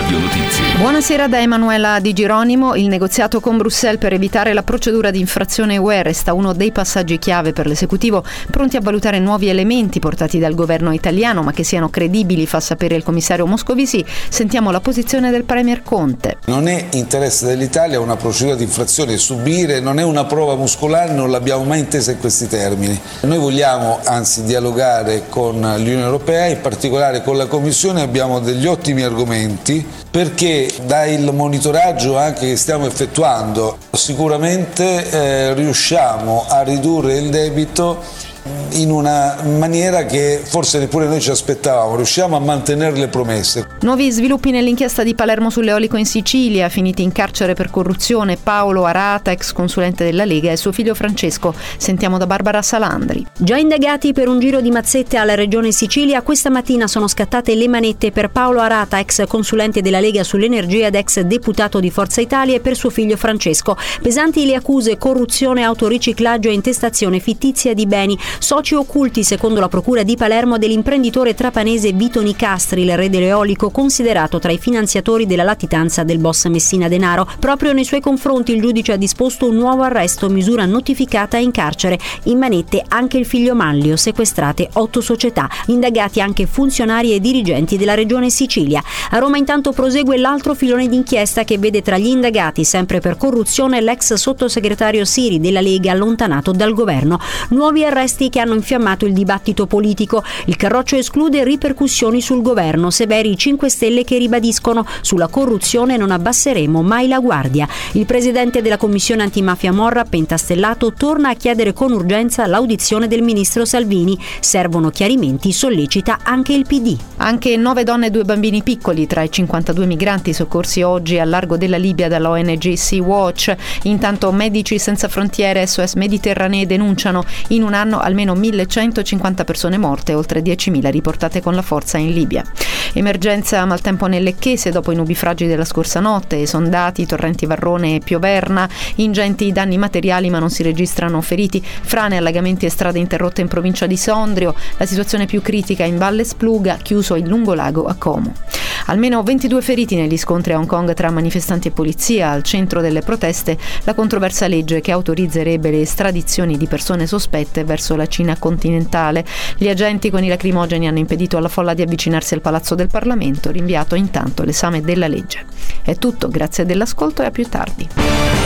Radio Notizie. Buonasera da Emanuela Di Gironimo. Il negoziato con Bruxelles per evitare la procedura di infrazione UE resta uno dei passaggi chiave per l'esecutivo, pronti a valutare nuovi elementi portati dal governo italiano, ma che siano credibili, fa sapere il commissario Moscovici. Sentiamo la posizione del premier Conte. Non è interesse dell'Italia una procedura di infrazione, subire non è una prova muscolare, non l'abbiamo mai intesa in questi termini. Noi vogliamo anzi dialogare con l'Unione Europea, in particolare con la Commissione. Abbiamo degli ottimi argomenti perché dal monitoraggio anche che stiamo effettuando sicuramente riusciamo a ridurre il debito in una maniera che forse neppure noi ci aspettavamo, riusciamo a mantenere le promesse. Nuovi sviluppi nell'inchiesta di Palermo sull'eolico in Sicilia, finiti in carcere per corruzione Paolo Arata, ex consulente della Lega, e suo figlio Francesco. Sentiamo da Barbara Salandri. Già indagati per un giro di mazzette alla Regione Sicilia, questa mattina sono scattate le manette per Paolo Arata, ex consulente della Lega sull'energia ed ex deputato di Forza Italia, e per suo figlio Francesco. Pesanti le accuse: corruzione, autoriciclaggio e intestazione fittizia di beni. Soci occulti, secondo la procura di Palermo, dell'imprenditore trapanese Vito Nicastri, il re dell'eolico, considerato tra i finanziatori della latitanza del boss Messina Denaro. Proprio nei suoi confronti il giudice ha disposto un nuovo arresto, misura notificata in carcere. In manette anche il figlio Manlio, sequestrate 8 società, indagati anche funzionari e dirigenti della Regione Sicilia. A Roma intanto prosegue l'altro filone d'inchiesta che vede tra gli indagati, sempre per corruzione, l'ex sottosegretario Siri della Lega, allontanato dal governo. Nuovi arresti che hanno infiammato il dibattito politico. Il Carroccio esclude ripercussioni sul governo, severi i 5 Stelle che ribadiscono: sulla corruzione non abbasseremo mai la guardia. Il presidente della commissione antimafia Morra, pentastellato, torna a chiedere con urgenza l'audizione del ministro Salvini. Servono chiarimenti, sollecita anche il PD. Anche 9 donne e 2 bambini piccoli tra i 52 migranti soccorsi oggi al largo della Libia dalla ONG Sea-Watch. Intanto Medici Senza Frontiere e SOS Mediterranee denunciano in un anno almeno 1.150 persone morte, oltre 10.000 riportate con la forza in Libia. Emergenza maltempo nel Lecchese dopo i nubifragi della scorsa notte, esondati, torrenti Varrone e Pioverna, ingenti danni materiali ma non si registrano feriti, frane, allagamenti e strade interrotte in provincia di Sondrio, la situazione più critica in Valle Spluga, chiuso il lungolago a Como. Almeno 22 feriti negli scontri a Hong Kong tra manifestanti e polizia. Al centro delle proteste la controversa legge che autorizzerebbe le estradizioni di persone sospette verso la Cina continentale. Gli agenti con i lacrimogeni hanno impedito alla folla di avvicinarsi al Palazzo del Parlamento, rinviato intanto l'esame della legge. È tutto, grazie dell'ascolto e a più tardi.